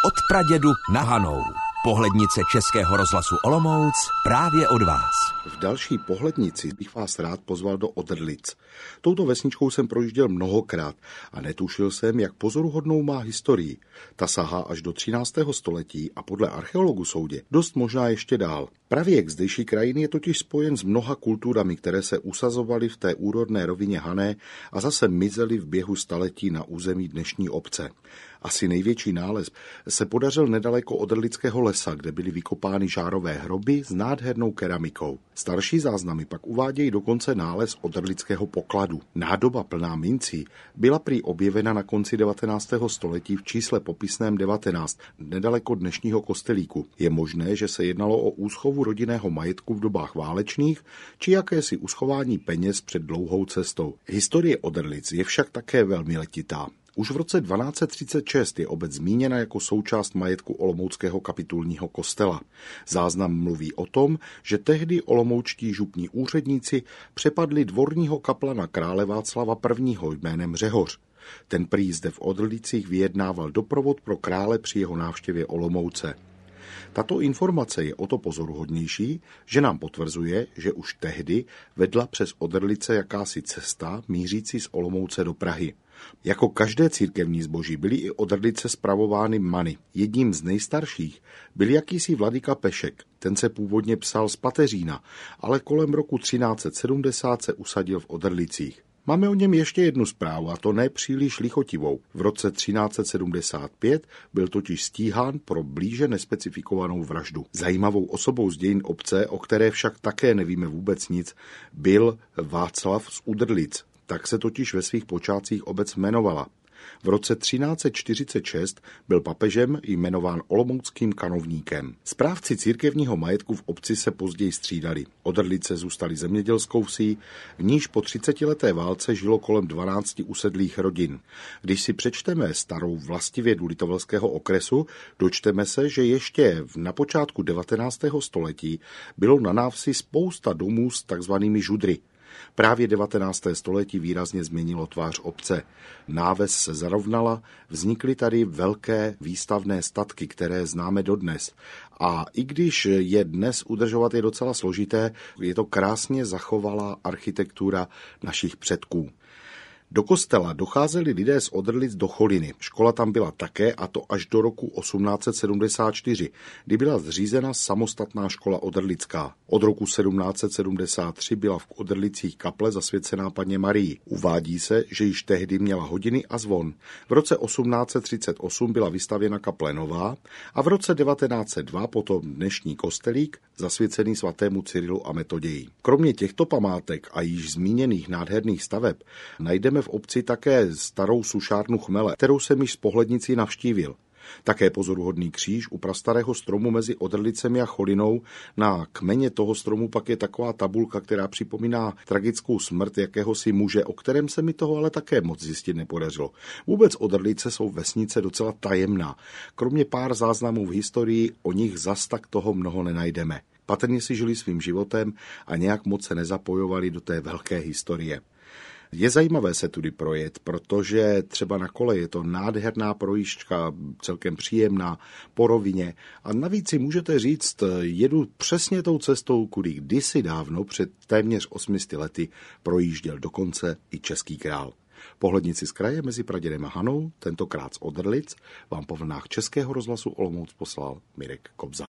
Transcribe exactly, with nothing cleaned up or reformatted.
Od pradědu na Hanou. Pohlednice Českého rozhlasu Olomouc právě od vás. V další pohlednici bych vás rád pozval do Odrlic. Touto vesničkou jsem projížděl mnohokrát a netušil jsem, jak pozoruhodnou má historii. Ta sahá až do třináctého století a podle archeologů soudě dost možná ještě dál. Pravěk zdejší krajiny je totiž spojen s mnoha kulturami, které se usazovaly v té úrodné rovině Hané a zase mizely v běhu staletí na území dnešní obce. Asi největší nález se podařil nedaleko Odrlického lesa, kde byly vykopány žárové hroby s nádhernou keramikou. Starší záznamy pak uvádějí dokonce nález Odrlického pokladu. Nádoba plná mincí byla prý objevena na konci devatenáctého století v čísle popisném devatenáct, nedaleko dnešního Kostelíku. Je možné, že se jednalo o úschovu rodinného majetku v dobách válečných, či jakési uschování peněz před dlouhou cestou. Historie Odrlic je však také velmi letitá. Už v roce dvanáct set třicet šest je obec zmíněna jako součást majetku olomouckého kapitulního kostela. Záznam mluví o tom, že tehdy olomoučtí župní úředníci přepadli dvorního kaplana krále Václava prvního. jménem Řehoř. Ten prý zde v Odrlicích vyjednával doprovod pro krále při jeho návštěvě Olomouce. Tato informace je o to pozoruhodnější, že nám potvrzuje, že už tehdy vedla přes Odrlice jakási cesta mířící z Olomouce do Prahy. Jako každé církevní zboží byly i Odrlice spravovány many. Jedním z nejstarších byl jakýsi vladyka Pešek. Ten se původně psal z Pateřína, ale kolem roku třináct set sedmdesát se usadil v Odrlicích. Máme o něm ještě jednu zprávu, a to ne příliš lichotivou. V roce třináct set sedmdesát pět byl totiž stíhán pro blíže nespecifikovanou vraždu. Zajímavou osobou z dějin obce, o které však také nevíme vůbec nic, byl Václav z Udrlic. Tak se totiž ve svých počátcích obec jmenovala. V roce třináct set čtyřicet šest byl papežem jmenován olomouckým kanovníkem. Správci církevního majetku v obci se později střídali. Odrlice zůstaly zemědělskou vsí, v níž po třicetileté válce žilo kolem dvanácti usedlých rodin. Když si přečteme starou vlastivědu Litovelského okresu, dočteme se, že ještě na počátku devatenáctého století bylo na návsi spousta domů s takzvanými žudry. Právě devatenácté století výrazně změnilo tvář obce. Náves se zarovnala, vznikly tady velké výstavné statky, které známe dodnes. A i když je dnes udržovat je docela složité, je to krásně zachovalá architektura našich předků. Do kostela docházeli lidé z Odrlic do Choliny. Škola tam byla také, a to až do roku osmnáct set sedmdesát čtyři, kdy byla zřízena samostatná škola odrlická. Od roku sedmnáct set sedmdesát tři byla v Odrlicích kaple zasvěcená Panně Marii. Uvádí se, že již tehdy měla hodiny a zvon. V roce osmnáct set třicet osm byla vystavěna kaple nová a v roce devatenáct set dva potom dnešní kostelík zasvěcený svatému Cyrilu a Metoději. Kromě těchto památek a již zmíněných nádherných staveb najdeme v obci také starou sušárnu chmele, kterou jsem již z pohlednicí navštívil. Také pozoruhodný kříž u prastarého stromu mezi Odrlicemi a Cholinou. Na kmeně toho stromu pak je taková tabulka, která připomíná tragickou smrt jakéhosi muže, o kterém se mi toho ale také moc zjistit nepodařilo. Vůbec Odrlice jsou vesnice docela tajemná. Kromě pár záznamů v historii o nich zas tak toho mnoho nenajdeme. Patrně si žili svým životem a nějak moc se nezapojovali do té velké historie. Je zajímavé se tudy projet, protože třeba na kole je to nádherná projížďka, celkem příjemná, po rovině. A navíc si můžete říct, jedu přesně tou cestou, kudy kdysi dávno, před téměř osmisty lety, projížděl dokonce i český král. Pohlednici z kraje mezi Pradědem a Hanou, tentokrát z Odrlic, vám po vlnách Českého rozhlasu Olomouc poslal Mirek Kobza.